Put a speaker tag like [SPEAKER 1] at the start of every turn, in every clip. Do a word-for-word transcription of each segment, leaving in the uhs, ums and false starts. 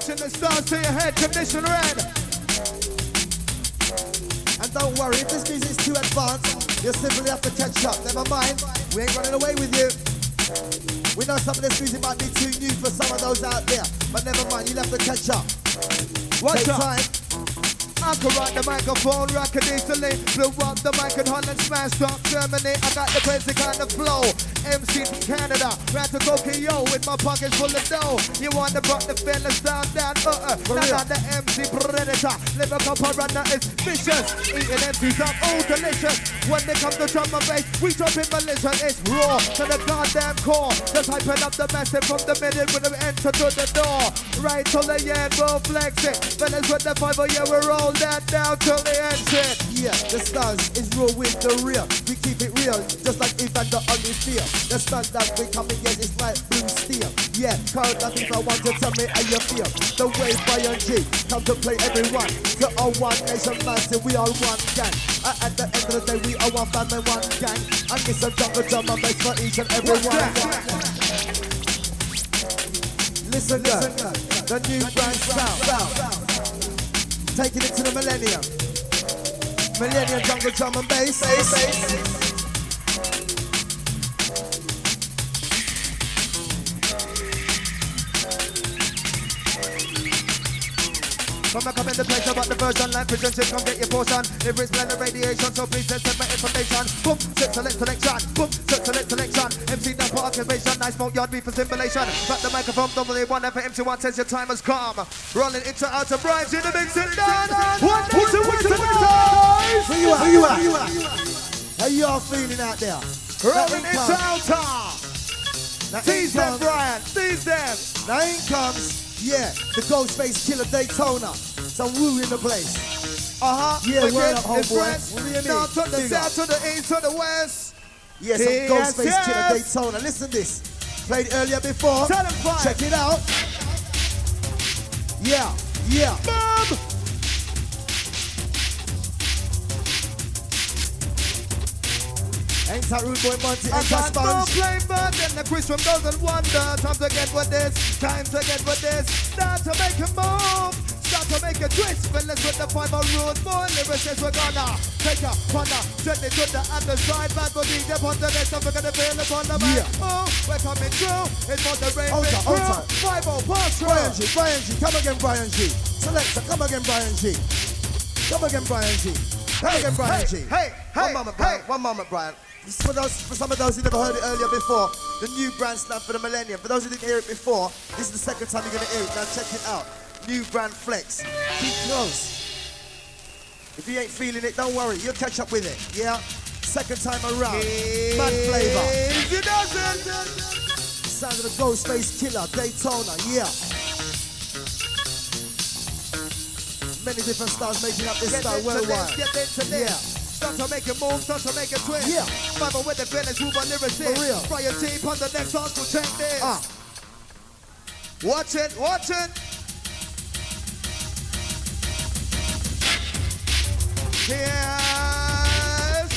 [SPEAKER 1] pushing the stars to your head, condition red.
[SPEAKER 2] And don't worry, if this music's too advanced, you simply have to catch up. Never mind, we ain't running away with you. We know some of this music might be too new for some of those out there, but never mind, you'll have to catch up.
[SPEAKER 1] What's
[SPEAKER 2] Take
[SPEAKER 1] up?
[SPEAKER 2] time.
[SPEAKER 1] I can rock the microphone, rock it easily. Blew up the mic in Holland, smashed up Germany. I got the crazy kind of flow. M C from Canada, ran to Tokyo with my pockets full of dough. You want to rock the feelings down, down, uh-uh. Now the M C Predator, lyrical piranha is vicious. Eating M Cs up, oh delicious. When they come to drum and bass, we drop in militia. It's raw to the goddamn core. Just hyping up the massive from the middle when we enter to the door. Right till the end, we'll flex it. Fellas with the five, oh yeah, we roll that down till the end shit.
[SPEAKER 2] Yeah, the stars is raw with the real. We keep it real, just like Evander on the field. The standard we coming, yes, it's like blue steel. Yeah, crowd that people want to tell me how you feel. The way Brian G come to play everyone. To all one nation, massive, we all one gang. Uh, at the end of the day, we are one family, one gang. And it's a jungle drum and bass for each and every one. Listen, listen, the new brand sound. Taking it to the millennium. Millennium jungle drum and bass. bass, bass.
[SPEAKER 1] Come back up in the place about the version like prison shit, come get your portion. Lyrics blend the radiation, so please let's send my information. Boom, set select selection, boom, set select selection. M C down for occupation, nice smoke yard beat for simulation. Got the microphone, double one, and for M C one says your time has come. Rolling into outer Brian's in the mixing down. One, two, two, two, two,
[SPEAKER 2] Where you at? Where you at? Where you at? How you all feeling out there?
[SPEAKER 1] rolling into outer. Tease them, Brian, tease them.
[SPEAKER 2] Now in comes, yeah, the Ghostface Killer Daytona. Some woo in the place.
[SPEAKER 1] Uh-huh.
[SPEAKER 2] Yeah,
[SPEAKER 1] Again,
[SPEAKER 2] word up,
[SPEAKER 1] it's
[SPEAKER 2] homeboy.
[SPEAKER 1] fresh.
[SPEAKER 2] What do you mean?
[SPEAKER 1] Down to the
[SPEAKER 2] Big
[SPEAKER 1] south,
[SPEAKER 2] up.
[SPEAKER 1] to the east, to the west.
[SPEAKER 2] Yeah, some
[SPEAKER 1] Yes,
[SPEAKER 2] Ghostface
[SPEAKER 1] yes.
[SPEAKER 2] Killer Daytona. Listen this. Played earlier before.
[SPEAKER 1] Tell 'em five.
[SPEAKER 2] Check it out. Yeah, yeah.
[SPEAKER 1] Boom!
[SPEAKER 2] Ain't that rude boy Monty?
[SPEAKER 1] I
[SPEAKER 2] Ain't that
[SPEAKER 1] got no
[SPEAKER 2] sponge?
[SPEAKER 1] flame burn, then the Chris from doesn't wonder. Time to get with this, time to get with this. Start to make a move, start to make a twist. Fellas with the five rude boy, lyricists we're gonna take a corner, send it to the other side. Bad will be up on the next time we're gonna feel it on the back.
[SPEAKER 2] Yeah.
[SPEAKER 1] Oh, we're coming through, it's for the rain.
[SPEAKER 2] Hold on, hold on.
[SPEAKER 1] Five oh pass
[SPEAKER 2] Brian G, Brian G, come again, Brian G. Selector, come again, Brian G. Come again, Brian G. Come again, Brian G.
[SPEAKER 1] Hey, hey,
[SPEAKER 2] One moment, Brian.
[SPEAKER 1] hey.
[SPEAKER 2] One moment, Brian. For, those, for some of those who never heard it earlier before, the new brand snap for the millennium. For those who didn't hear it before, this is the second time you're going to hear it. Now check it out. New brand Flex. Keep close. If you ain't feeling it, don't worry. You'll catch up with it. Yeah? Second time around. Mad flavor.
[SPEAKER 1] Easy does it.
[SPEAKER 2] Sound of the Ghostface Killer, Daytona. Yeah. Many different styles making up this
[SPEAKER 1] Get
[SPEAKER 2] style
[SPEAKER 1] into
[SPEAKER 2] worldwide.
[SPEAKER 1] this, get into this.
[SPEAKER 2] Yeah.
[SPEAKER 1] Start to make a move, start to make a twist.
[SPEAKER 2] Yeah.
[SPEAKER 1] Bible with the feelings, move on lyricist.
[SPEAKER 2] For real.
[SPEAKER 1] Brian T on the next song, so check this.
[SPEAKER 2] Ah.
[SPEAKER 1] Watch it, watch it. Yes.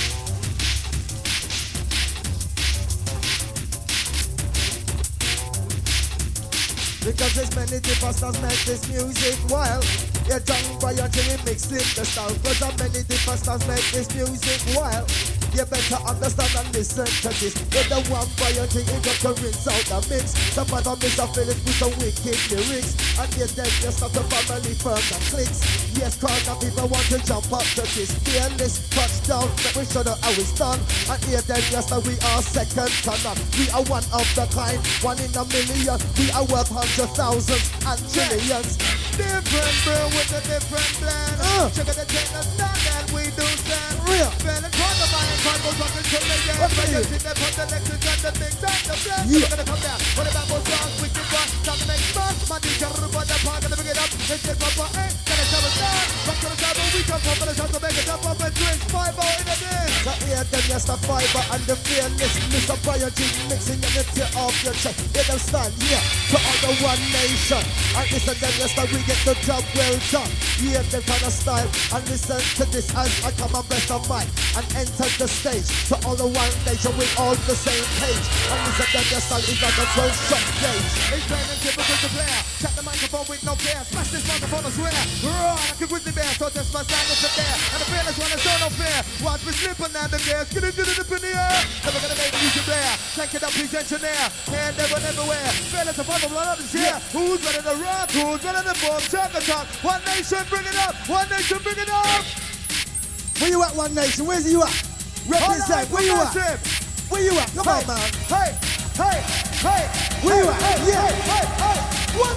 [SPEAKER 2] Because there's many different styles make this music wild. Yeah, John Brian Jimmy mixing the style. Cause there's many different styles make this music wild. You better understand and listen to this. You're the one Brian King, you got to rinse out the mix. Some other Mister Phillips with some wicked lyrics. And yes, then you start the family firms and clicks. Yes, corner people want to jump up to this fearless touchdown. But we show them how it's done. And here then, yes, that we are second to none. We are one of the kind, one in a million. We are worth hundred thousands and trillions.
[SPEAKER 1] Different brew with a different blend.
[SPEAKER 2] Uh.
[SPEAKER 1] Sugar the chain and stand and we do stand.
[SPEAKER 2] Real.
[SPEAKER 1] Feeling for the mind, congo rockin' till the end.
[SPEAKER 2] What
[SPEAKER 1] But
[SPEAKER 2] do
[SPEAKER 1] you
[SPEAKER 2] you-
[SPEAKER 1] see them from the next and the mix and the blend.
[SPEAKER 2] Yeah.
[SPEAKER 1] We're gonna come down. What about more songs? We can rock. Time to make fun. My D J run the park, gonna bring it up. Let's get proper, eh? Gonna show us down. Rock to the side, but we come from the show to make it up. Up and drinks. five oh in the day.
[SPEAKER 2] So hear them, yes, the fiber and the fearless. Mister Brian G mixing them to tear off your chest. Hear them stand, yeah, to all the one nation. And listen them, yes, that we get the job well done. Hear them kind of style. And listen to this as I come and bless the mic and enter the stage. To all the one nation, we all the same page. And listen them, yes, that is like a twelve shot gauge.
[SPEAKER 1] It's plain and simple with the player. Tap the microphone with no care. Smash this microphone, I swear. Raw like a grizzly bear. So just my stand is there. And the fearless one is so no fair. Watch me slipping down the gas. Get it, get it up in the air. Never gonna make you to bear. Take it up, please engineer. Hand never, everywhere. Fearless upon the blood of the year. Who's ready to rock? Who's ready to boom? Check the talk. One nation, bring it up. One nation, bring it up.
[SPEAKER 2] Where you at, One Nation? Where's you at? Represent. Where you at? Where you at? Come on, man.
[SPEAKER 1] Hey, hey, hey.
[SPEAKER 2] Where you at? Yeah.
[SPEAKER 1] Hey, hey. One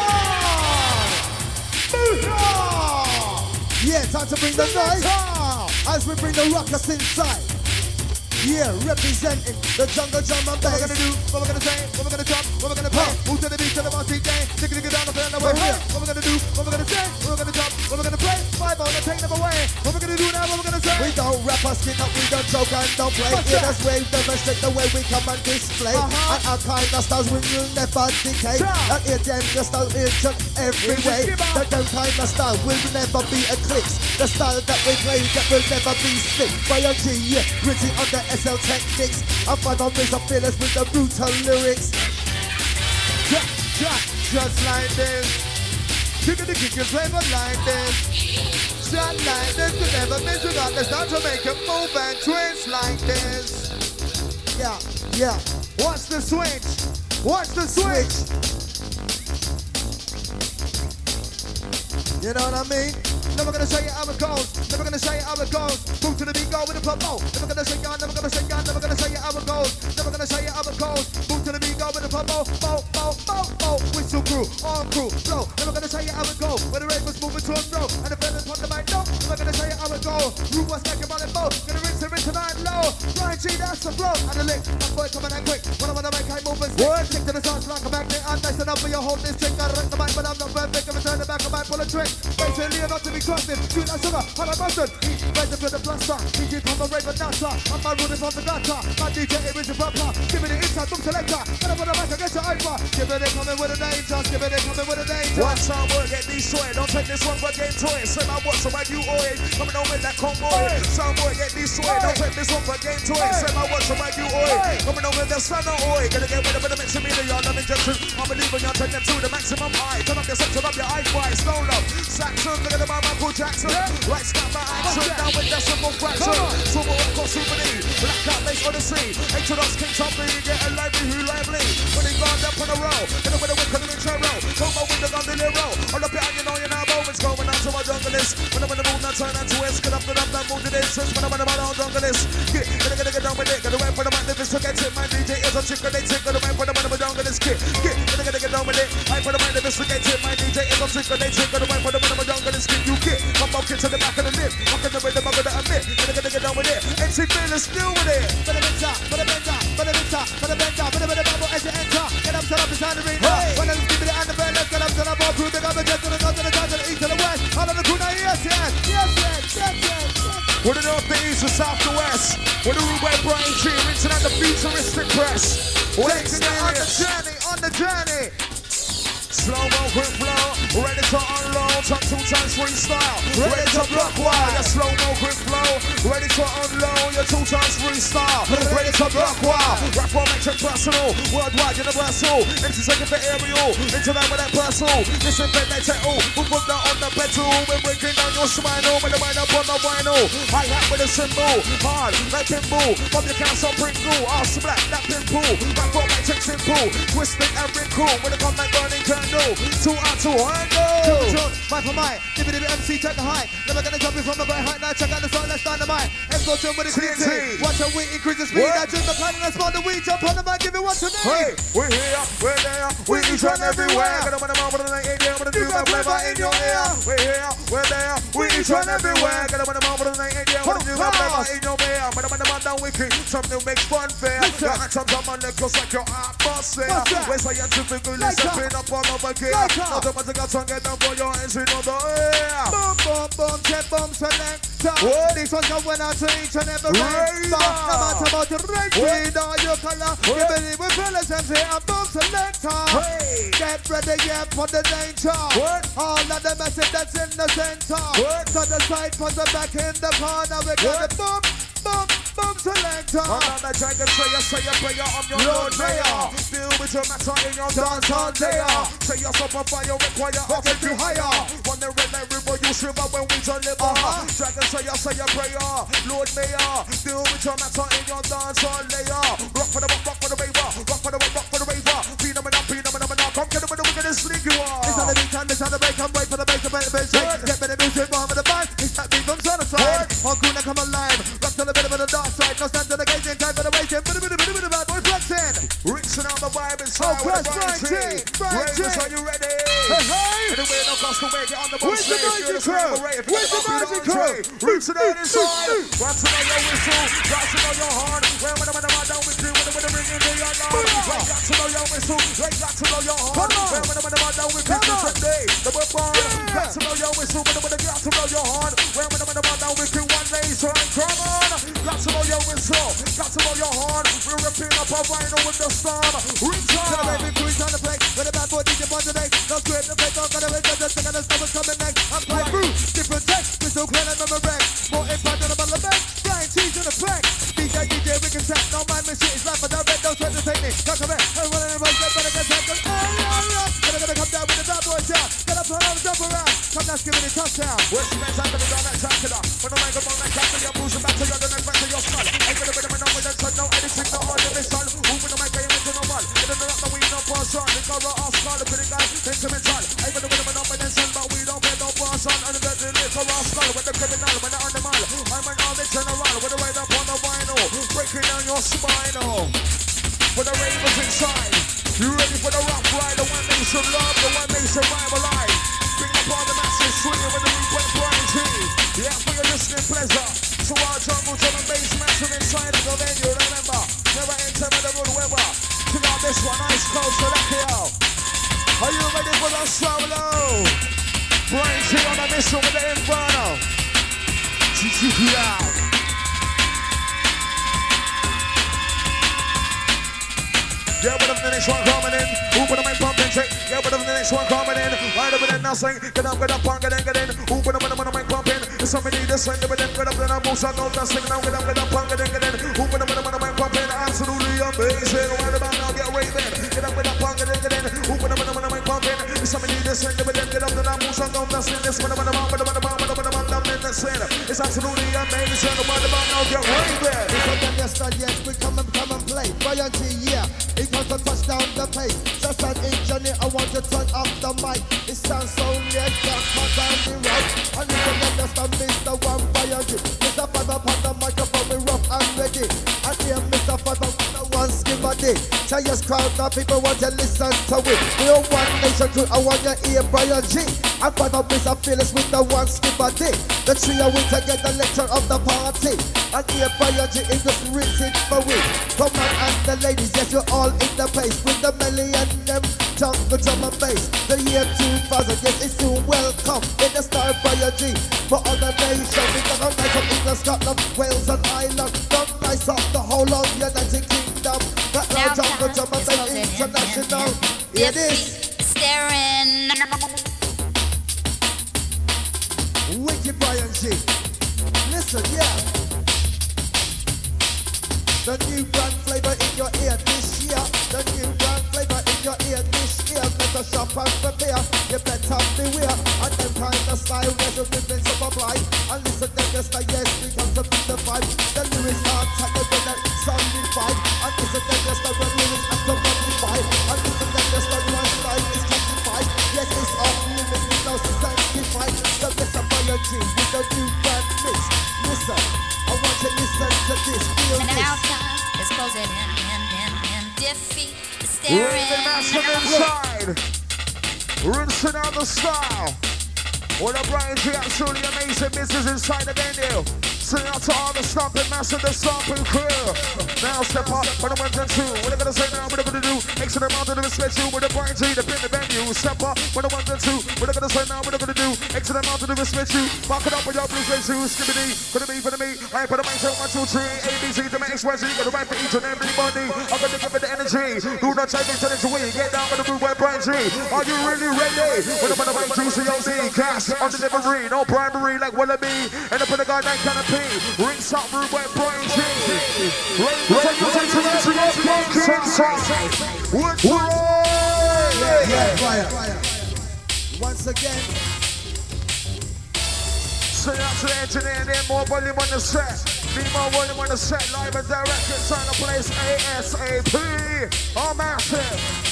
[SPEAKER 1] nation.
[SPEAKER 2] Yeah, time to bring the noise as we bring the ruckus inside. Yeah, representing the jungle drum and bass.
[SPEAKER 1] What we're gonna do, what we're gonna say, what we're gonna drop, what we're gonna play. Move to the beat, to the boss D J. Stick it down the fan away. What we're gonna do, what we're gonna say, what we're gonna drop, what we're gonna play. Five on the take them away. What we're gonna do now, what we're gonna say.
[SPEAKER 2] We don't rap our skin up, we don't joke and don't play. Hear us wave them and straight the way we come and display. Uh-huh. And our kind of styles will never decay. And hear them, the style is just every way. That them kind of style will never be eclipsed. The style that we play that will never be slick. By a G, yeah, written on the S L techniques. I find on this, I'm fearless with the brutal lyrics.
[SPEAKER 1] Jack, Jack, just like this. Kick it, kick it, flavor like this. Shot like this, you never miss. You got the start to make it move and twist like this.
[SPEAKER 2] Yeah, yeah.
[SPEAKER 1] Watch the switch. Watch the switch.
[SPEAKER 2] You know what I mean?
[SPEAKER 1] Never gonna show you how it goes. Never gonna show you how it goes. Move to the beat, go with the promo. Never gonna show you, never gonna show you, never gonna show you how it goes. Never gonna show you how it goes. Move to the beat, go with the promo. Mo, mo, mo, mo. Whistle crew, arm crew, flow. Never gonna show you how it goes. When the rave was moving to a throw, and the feelings on the mic, no. Never gonna show you how it goes. Root was like a on and bow. Gonna rinse and rinse and iron low. Ryan G, that's the flow. And the lick, that boy coming and quick. When I'm on the mic, I move and stick. Stick to the sounds like a magnet. I'm nice enough for your whole district. Gotta wreck the mic, but I'm not perfect. Gonna turn the back of my pull a trick. Basically, not to be trusted. Do that sugar, how I mustard. Ready for the blaster. D J from the Raven Nasa. I'm my rooting from the gutter. My D J is a proper. Give me the inside, boom selector. When I'm on the mic, I get your over. Give it a coming with a danger. Give it a coming with a danger.
[SPEAKER 3] One time work, get these sweat. Don't take this one for game toy. Say my what's about you, oi. Coming on with that convoy. Some boy, get these sweat. Don't take this one for game toy. Say my what's about you, oi. Coming on with the sun, oi. Gonna get rid of the mix of media. I'm injection. I'm believing you'll take them to the maximum high. Turn up your set, turn up your eye-fi. Slow love. Saxon, look at the man, Michael Jackson. Right, snap my action. Down with decimal fraction. Swimmer of course, souvenir. Black out lace on the sea. H-O-Dos, King Tommy. Get a lively, who lively. When he gone up on the roll. Get away the wick on the intro roll. Come on with the gun, the hero. All up behind you know you know moments going on to my junglist. When I'm in the mood, now turn and twist. Get up, get up, that move to this. When I'm in the mood, I'm junglist. Get, get, get, get down with it. Get away for the man, if it's forget it. My D J is a chick, they take. Get away for the man, I'm a junglist. Get, get, get, get, get down with it. I for the man, if it's forget it. My D J is a chick, they take. Get away for the man, I'm a junglist. Get, you get. Come up, get to the back of the lip. Walking the rhythm, I'm gonna admit. Get, get, get down with it. M C Fearless, still with it.
[SPEAKER 1] For the bender, for the bender, for the bender, for the bender, for the bender, bubble as you enter. Get up, turn up, it's time to ring. When I'm giving it and the band, let's get up, turn up, all crew. Big up, get to the north, to the south, to the east, to the west. All of the crew now, yes, yes, yes, yes, yes, yes.
[SPEAKER 3] We're the north, the east, the south, the west. We're the Ruben Brian G, written on the futuristic press. We're
[SPEAKER 1] taking you on the journey, on the journey.
[SPEAKER 3] Slow-mo, quick flow, ready to unload, top two times freestyle, ready to block wire, your slow-mo, quick flow, ready to unload, your two times freestyle, ready to block wire, rap on make it personal, worldwide universal, M C's taking the aerial, into that with that personal, listen, bed, they take all, we put that on the pedal, we're breaking down your spinal, with the mind up on the vinyl, hi-hat with a cymbal, hard, like pinball, from your council, Pringle, arse black, that pimple, rap on make it simple, twisting and wrinkle, with a comment burning candle, two out, two, and go!
[SPEAKER 1] Two, two, mic for mic, give it M C, check the height. Never gonna jump in from a great height, now check out the song, let's start the mic. M go jump with the T N T. Watch how we increase the speed, I drink the plan and I spawn the weed, jump on the mic, give it what's the name?
[SPEAKER 3] Hey, we're here, we're there, we each run everywhere. Got them on the mouth with the night, yeah, with the new rap flavor in your ear. We're here, we're there, we each run everywhere. Got them on the mouth with the night, yeah, with the new rap flavor in your ear. But I'm on the man down wicked, something makes fun fair. Your hands up on the close like your heart, must say.
[SPEAKER 1] What's that?
[SPEAKER 3] Where's I typically
[SPEAKER 1] Like
[SPEAKER 3] stepping up all over again?
[SPEAKER 1] Like
[SPEAKER 3] Now the matter got to get down for your hands in the air.
[SPEAKER 1] Boom, boom, boom, check, boom, selector.
[SPEAKER 3] What?
[SPEAKER 1] This one's going out to each and every
[SPEAKER 3] Razor.
[SPEAKER 1] race. No matter about the race,
[SPEAKER 3] What?
[SPEAKER 1] breed or your color. You
[SPEAKER 3] What?
[SPEAKER 1] believe with fellas and say, I'm boom, selector.
[SPEAKER 3] Hey.
[SPEAKER 1] Get ready, yeah, for the danger.
[SPEAKER 3] What?
[SPEAKER 1] All of the message that's in the center.
[SPEAKER 3] What?
[SPEAKER 1] To the side, put the back in the corner. We got
[SPEAKER 3] What?
[SPEAKER 1] it, boom, boom, boom, selector.
[SPEAKER 3] I'm on the dragon, say you, say you, prayer, I'm your Lord
[SPEAKER 1] Lord
[SPEAKER 3] Mayor.
[SPEAKER 1] Mayor.
[SPEAKER 3] Deal with your matter in your dance all day. Say you're super fire, require
[SPEAKER 1] We'll get you higher.
[SPEAKER 3] When the red light river, you shiver when we deliver.
[SPEAKER 1] Uh-huh.
[SPEAKER 3] Dragon, say you, say you, prayer, Lord Mayor. Deal with your matter in your dance all day. Rock for the rock, rock for the raver, rock for the rock, rock for the raver. Phenomena, phenomena, come get them, we're gonna sneak you off.
[SPEAKER 1] It's on the beat, time, it's on the break, I'm wait for the bass, the bass, the bass,
[SPEAKER 3] What?
[SPEAKER 1] get better music, bomb with the bass, it's that beat from side to side. On Kuna come alive, rock to the bit of the dark side, no stand to the gate, in time for the racing, bit of bit of bit of bit of bad boy flexing.
[SPEAKER 3] Rinsing out the vibe
[SPEAKER 1] Oh,
[SPEAKER 3] inside with
[SPEAKER 1] press
[SPEAKER 3] the
[SPEAKER 1] Brian T, Brian T.
[SPEAKER 3] Ravens, are you ready?
[SPEAKER 1] Hey, hey.
[SPEAKER 3] Anyway, no cost to make it on the
[SPEAKER 1] Where's the magic crew? Where's the magic crew?
[SPEAKER 3] Rinsing out inside. Got to know your whistle, got to know your horn. Well, when I'm when I'm down with you, when I'm when I'm ringing the alarm. Well, got to know your whistle, well, got to know your horn.
[SPEAKER 1] Come on.
[SPEAKER 3] Well, when I'm when I'm down with you,
[SPEAKER 1] Come on.
[SPEAKER 3] today, the we're born.
[SPEAKER 1] Yeah.
[SPEAKER 3] Got to know your whistle, when I'm when I'm got to know your horn. Well, when I'm when I'm down with you, one day, so come on. Got to know your whistle, got to know your horn. We're ripping up a vinyl with the storm. Reach
[SPEAKER 1] Tell
[SPEAKER 3] on.
[SPEAKER 1] the baby crew is on the plate, with the bad boy D J on the day. No script, no fake, no got away, just the thing and the stuff is coming next. I'm flying through, different text, crystal clear and I'm a wreck. More impact than a bottle of back, flying cheese in the pack. D J, D J, we can tap, no mind me shit, it's life, but no red, no sweat to take me. Come come back, I'm running and running, better get tapped. Hey, all right, gonna gonna come down with the bad boys down. Get up, turn over, jump around. Come down, give me the touchdown.
[SPEAKER 3] Where's the man's under the door, that's after that. When the microphone like that, you're pushing back to your neck, back to your skull. Ain't gonna be the man with the sun, no editing, no audition. Who with the mic, I ain't no one. It doesn't rock the weed, no person. The color of skull, pretty guy, sentimental. Ain't gonna be the man up and then sun, but we don't get no person. And the deadly liquor of skull, with the criminal, with the animal. I'm an army general, with the right up on the vinyl. Breaking down your spinal. For the ravens inside. You ready for the rock ride? The one nation love, the one nation vibe alive. Bring up all the masses, swinging with the replay Brian T. Yeah, for your listening pleasure. So our jungle, drum and bass, massive inside of the venue, remember. Never enter with the good weather. Check out this one, ice cold, so let it out. Are you ready for the solo? Brian T on a mission with the Inferno. Check it out. Yeah, but if the next one coming in, who put them in pumping trick? Yeah, but if the next one coming in, right up in it nothing. Get up, get up, on, get in, get in. Who put them in the mic pumping? If somebody need this, get up, get up, then I'm most of those that sing now. Get up, get up, on, get in, get in. Who put them in the mic pumping? Absolutely amazing. Right about now, get raving. Get up, get up, on, get in, get in. Who put them in the mic pumping? If somebody need this, get up, get up, then I'm most of those that sing this. When I'm on the bomb, when I'm on the bomb, when I'm on the bomb, I'm in the scene. It's absolutely amazing. Right about now, get raving.
[SPEAKER 2] It's a them yesterday, yes, we come and come and play. Brian T, yeah, it was a touchdown the pace. Just an engineer, I want to turn up the mic. It sounds so weird, just cut down the road. And you can understand Mister One Brian T. Mister Father upon the microphone, we rough and ready. And here Mister Father with the one skip a day. Giants crowd, now people want to listen to it. We are one nation crew, I want to hear Brian G. And Father Mister Phyllis with the one skip a day. The trio we together, lecture of the party. And here Brian G is just written for we. Come on and the ladies, yes you're all in the place. With the melody and them jungle drum and bass. The year two thousand, yes it's too welcome. In the style Brian G. For all the nations, we got a nice from England, Scotland, Wales and Ireland. Don't nice up the whole of the United Kingdom. Got now jungle drum and bass international. It is
[SPEAKER 4] staring.
[SPEAKER 2] Wicked Brian G. Listen, yeah. The new brand flavor in your ear this year. The new brand flavor in your ear this year. Better shop and prepare. You better beware. And them kind of style where the ribbons of apply. And listen to this, like yes, we come to beat the vibe. The lyrics are tight, the way that sounding fine. And listen to this, the lyrics are to modify. And listen to this, the one style is classified. Yes, it's off limits, it's now sanctified. The best of Brian G with the new brand mix. Listen, I want you to listen to this. Feel
[SPEAKER 4] And
[SPEAKER 2] this.
[SPEAKER 4] outside is closing in, in, in, in. Defeat is
[SPEAKER 3] Raving massive
[SPEAKER 4] staring.
[SPEAKER 3] inside. Rinsing out the style. What a Brian T, absolutely amazing business inside the venue. Sing out to all the stomping master, the stomping crew. Now step up, when I'm one and two. What I'm gonna say now, what I'm gonna do? Make sure the mountain to respect you with the brain G, the pin, the venue. Step up, when I'm one and two. What I'm gonna say now, what I'm gonna do? Make sure the mountain to respect you. Mark it up with your blue suede shoes. Skibbity, for the me, for the me. I put the mic one, two, three, A, B, C, to my X, Y, Z. Got the right for each and everybody. I'm gonna give it the energy. Do not try to turn it away. Get down with the blue white brain G. Are you really ready? When I'm on the mic, juicy O Z. Gas on the delivery, no primary like Wallaby. And up in the goddamn canopy. Rinse out blue white brain G. What's
[SPEAKER 2] yeah, yeah, fire. Once again.
[SPEAKER 3] Sing out to the engineer, then more volume on the set. Need more volume on the set, live and direct, inside the place ASAP. Oh, massive.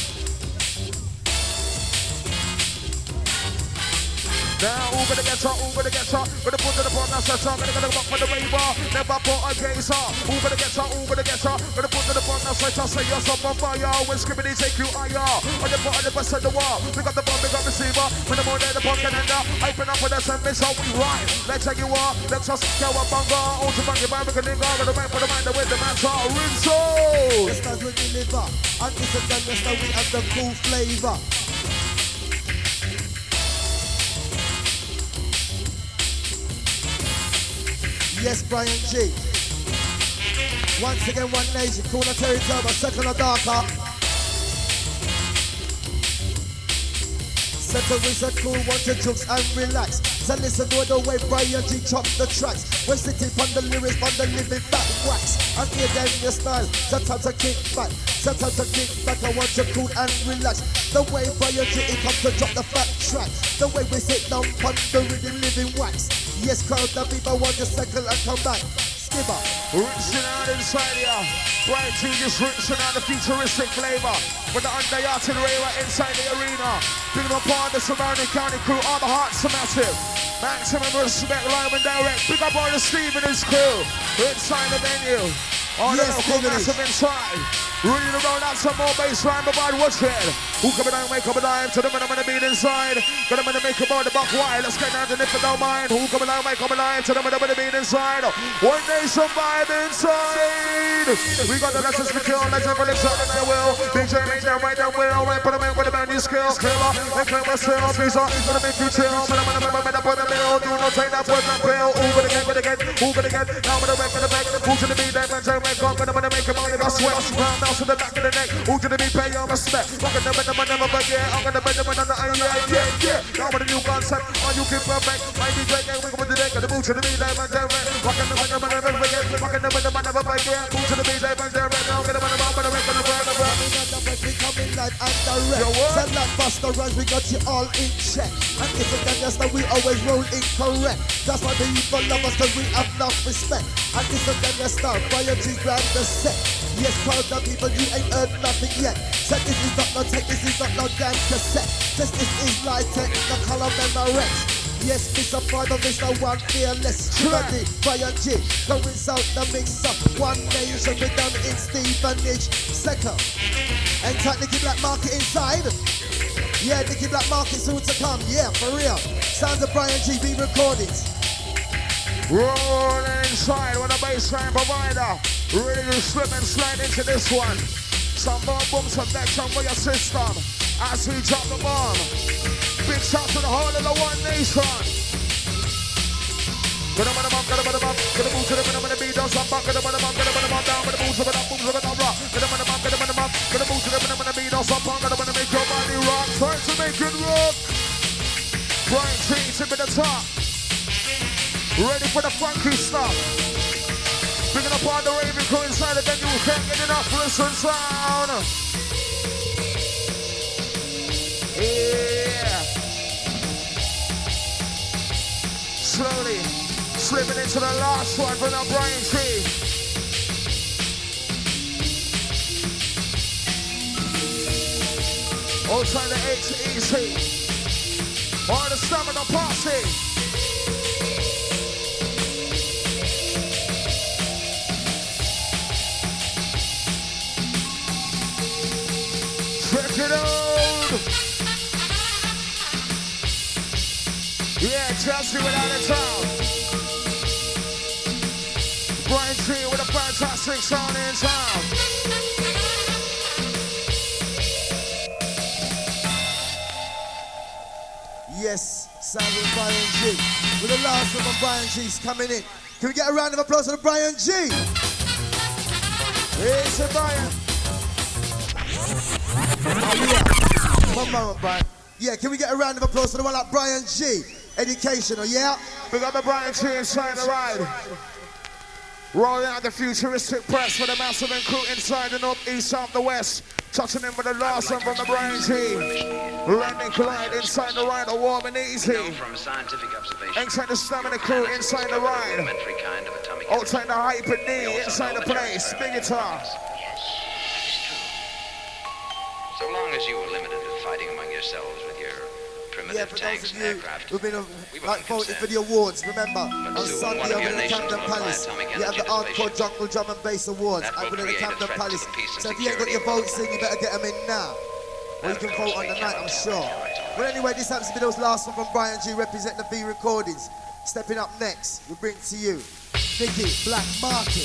[SPEAKER 3] Now, who gonna get shot, who gonna get shot? Gonna put to the front, that's a song. Gonna get up for the waiver, never put a gaze up. Who gonna get shot, who gonna get shot? Gonna put to the front, that's a song. Say yourself on fire, when Skibbity take you higher. On the front, on the best of the wall. We got the bomb, we got the receiver. When the more than the pump can end up. Open up with us and miss how we ride. Let's check you up, let's just go up on go. Ultra monkey, man, we can link over the man for the man, the way the man's all Rinso.
[SPEAKER 2] This time we deliver, and this is the rest we have the cool flavor. Yes, Brian G. Once again, one nation, corner territory, but second or darker. Settle with a cool, want to jokes and relax. So listen to the way Brian G chop the tracks. We're sitting on the lyrics, on the living back wax. And hear them in your style, sometimes I kick back. Sometimes I kick back, I want to cool and relax. The way Brian G it comes to drop the fat track. The way we sit down on the rhythm, living wax. Yes, crowd, the people want to circle and come back. Skipper.
[SPEAKER 3] Rinsing out inside here. Brian G just rinsing out the futuristic flavor. With the under-yard raver inside the arena. Big up all the surrounding county crew. All the hearts are massive. Maximum respect, live and direct. Big up all the Steve and his crew. Inside the venue. All yes, the local massive inside. Ready to roll out some more bassline, but bad watch it. Who coming down, make up a dime to the minimum of the beat inside. Gonna make make about the buck wide. Let's get down to if you don't mind. Who coming down, make up a dime to the minimum of the beat inside. One nation vibe inside. We got the lessons to kill, let's have a listen and I will. Big J make that right down well. Right for the man with the band, these skills. Killer, they claim a sale, piece up. Gonna make you chill. But I'm gonna make up on the mill. Do not take that for that bill. Who gonna get, gonna get, who gonna get. Now I'm gonna wreck in the back. Who to the beat, that man, J make up. Gonna make him all in the sweat. Round down to the back of the neck. Who to the beat, pay your respect. I'm gonna bend them, I never forget. I'm gonna bend them another eye, yeah, yeah, yeah. Now with a new concept, all you keep perfect. My D J gang, we go with the deck. Gonna move to the beat, that man, J make. Rockin' the bend them, I never forget. Rockin' the bend them, I never forget. Move to the beat, that man, J make. Now get them on the mouth, gonna make them burn, gonna burn.
[SPEAKER 2] We coming live and direct. Send that buster runs, we got you all in check. And if it can just that we always roll incorrect. That's why the people love us, cause we have enough respect. And this is the next start, Brian G grab the set. Yes, proud of people, you ain't heard nothing yet. Said this is not no tech, this is not no damn cassette. This, this is live tech, the color memorex. Yes, Mister Father, Mister One Fearless. Ready, Brian G, going out the mix up. One nation with them in Stevenage. Second, and tight Nicky Black Market inside. Yeah, Nicky Black Market soon to come. Yeah, for real. Sounds of Brian G B recordings.
[SPEAKER 3] Rolling inside with a bassline provider. Ready to slip and slide into this one. Some more boom selection for your system. As we drop the bomb. Big shout to the whole of the One Nation. Gonna move to the minimum, gonna move to the minimum, beat down some back, gonna move to the minimum, down, gonna move to the minimum, boom, gonna rock. Gonna move to the minimum, gonna move to the minimum, beat down some back, gonna make your body rock. Try to make it rock. Brian G, tip at the top. Ready for the funky stuff. Bringing up all the raving crew inside the venue. Can't get enough listen sound. Yeah. Slowly slipping into the last one for the Brian G. Outside the H E C. All the stamina party. Check it out! Yeah, Chelsea without a town. Brian G with a fantastic sound in town.
[SPEAKER 2] Yes, sound of Brian G. With the last one of Brian G's coming in. Can we get a round of applause for the Brian G?
[SPEAKER 3] Here's the Brian.
[SPEAKER 2] Oh, yeah. One moment, Brian. Yeah, can we get a round of applause for the one like Brian G? Educational, yeah?
[SPEAKER 3] We got the Brian G inside the ride. Rolling out the futuristic press for the massive and crew inside the north, east, south, the west. Touching in with the last one from the Brian G. Landing collide inside the ride, all warm and easy.
[SPEAKER 5] From scientific observation,
[SPEAKER 3] inside the stamina crew, inside the ride.
[SPEAKER 5] kind of atomic
[SPEAKER 3] outside the hyper knee, inside the place. Big guitar.
[SPEAKER 5] Yes, it's true. So long as you were limited to fighting among yourselves with your primitive
[SPEAKER 2] Yeah, for those
[SPEAKER 5] tanks
[SPEAKER 2] of
[SPEAKER 5] and
[SPEAKER 2] you
[SPEAKER 5] aircraft.
[SPEAKER 2] who've been uh,
[SPEAKER 5] We were
[SPEAKER 2] like voted
[SPEAKER 5] consent.
[SPEAKER 2] for the awards, remember, on
[SPEAKER 5] soon
[SPEAKER 2] Sunday
[SPEAKER 5] one of
[SPEAKER 2] over
[SPEAKER 5] your
[SPEAKER 2] at the
[SPEAKER 5] nations
[SPEAKER 2] Camden
[SPEAKER 5] will apply
[SPEAKER 2] Palace,
[SPEAKER 5] atomic
[SPEAKER 2] you have the
[SPEAKER 5] energy to
[SPEAKER 2] hardcore
[SPEAKER 5] space.
[SPEAKER 2] jungle drum and bass awards
[SPEAKER 5] That
[SPEAKER 2] over
[SPEAKER 5] will
[SPEAKER 2] at the
[SPEAKER 5] create a
[SPEAKER 2] Camden
[SPEAKER 5] threat to
[SPEAKER 2] Palace.
[SPEAKER 5] the peace and
[SPEAKER 2] So if you ain't got
[SPEAKER 5] security
[SPEAKER 2] your
[SPEAKER 5] of the
[SPEAKER 2] votes in, you better get them in now. Or you
[SPEAKER 5] Of
[SPEAKER 2] can
[SPEAKER 5] course,
[SPEAKER 2] vote on
[SPEAKER 5] we
[SPEAKER 2] the night,
[SPEAKER 5] cannot
[SPEAKER 2] I'm
[SPEAKER 5] tell.
[SPEAKER 2] sure.
[SPEAKER 5] Right.
[SPEAKER 2] But anyway, this happens to be those last one from Brian G representing the V Recordings. Stepping up next, we bring to you Vicky Black Market.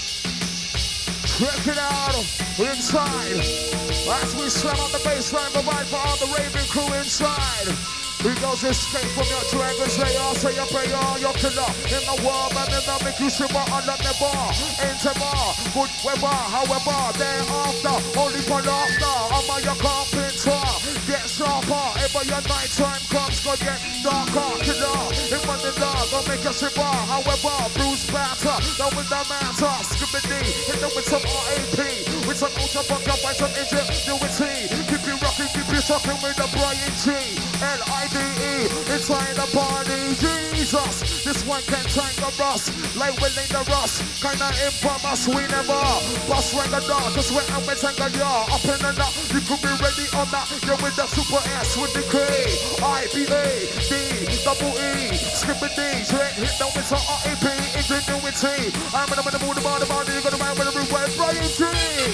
[SPEAKER 3] Check it out, inside. As we slam on the baseline, provide for all the raving crew inside. We goes escape from your dragons, they all say you pay all your killer. In the world, man, in the make you shiver under the bar. Enter bar, good weather, however, thereafter, only for laughter. I'm on your carpenter, get sharper. Ever your night time comes, go get darker. Killer, in front of the dog, gonna make you shiver. However, Bruce Batter, now with the matter. Skibbity, hit them with some R A P. With some ultra funk, up by some ingenuity. Keep you rocking, keep you shocking with the Brian G. L I D E, inside the party, Jesus. This one can tangle us, like willing the rust. Kinda infamous, we never bust ring the door, just when I'm with tangle ya. Up in the knot, you could be ready on that. You're with the super S with the K, I B A, D, double E, skippity, dread, hit them with some R A P, ingenuity. I'm in the mood, the body, the body, you're gonna mind with the real Brian G.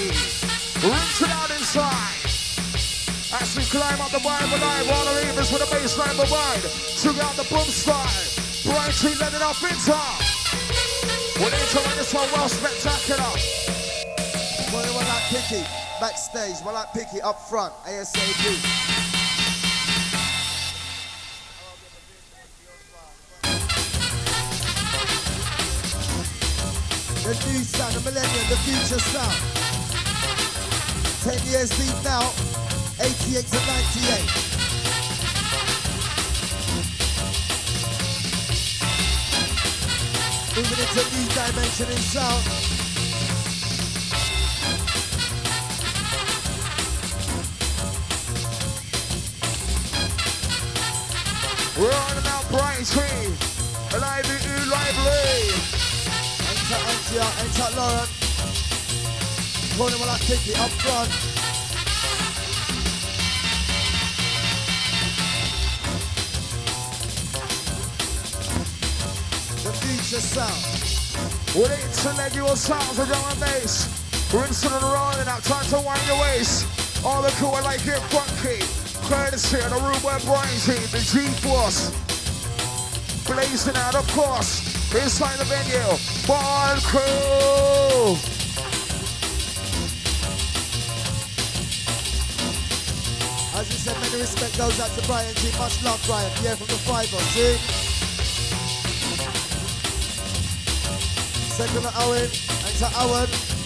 [SPEAKER 3] Rinse it out inside. As we climb up the Bible line, all the ravens with the baseline provide. Sugar out the boom style. Brian G letting off in time. We're enjoying this one well spectacular.
[SPEAKER 2] One one like Picky, backstage, one like Picky up front, ASAP. The new sound, the millennium, the future sound. Ten years deep now, eighty-eight to ninety-eight. Moving into a new dimension in sound.
[SPEAKER 3] We're on and out Brian G. Lively, lively.
[SPEAKER 2] Enter Antia, enter Lauren. Calling one like Picky up front. The future sound.
[SPEAKER 3] With intellectual sounds of drum and bass. Rinsing and rolling out, time to wind your waist. All the crew are like it funky. Courtesy of the room where Brian G, the G-Force. Blazing out, of course. Inside the venue. Ball crew.
[SPEAKER 2] As we said, many respect goes out to Brian G. Much love, Brian. Yeah, from the five oh, see? Second to Owen, and to Owen.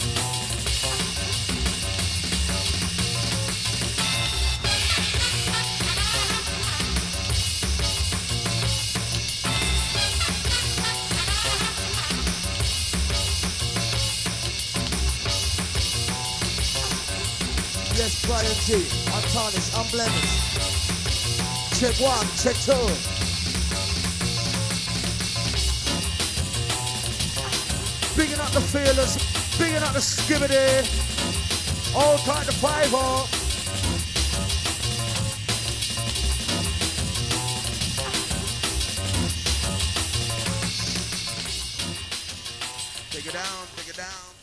[SPEAKER 2] Yes, Brian G. Untarnished, unblemished. Check one, check two.
[SPEAKER 3] Bigging up the feelers, bigging up the skibbity. All time to five oh. Take it down, take it down.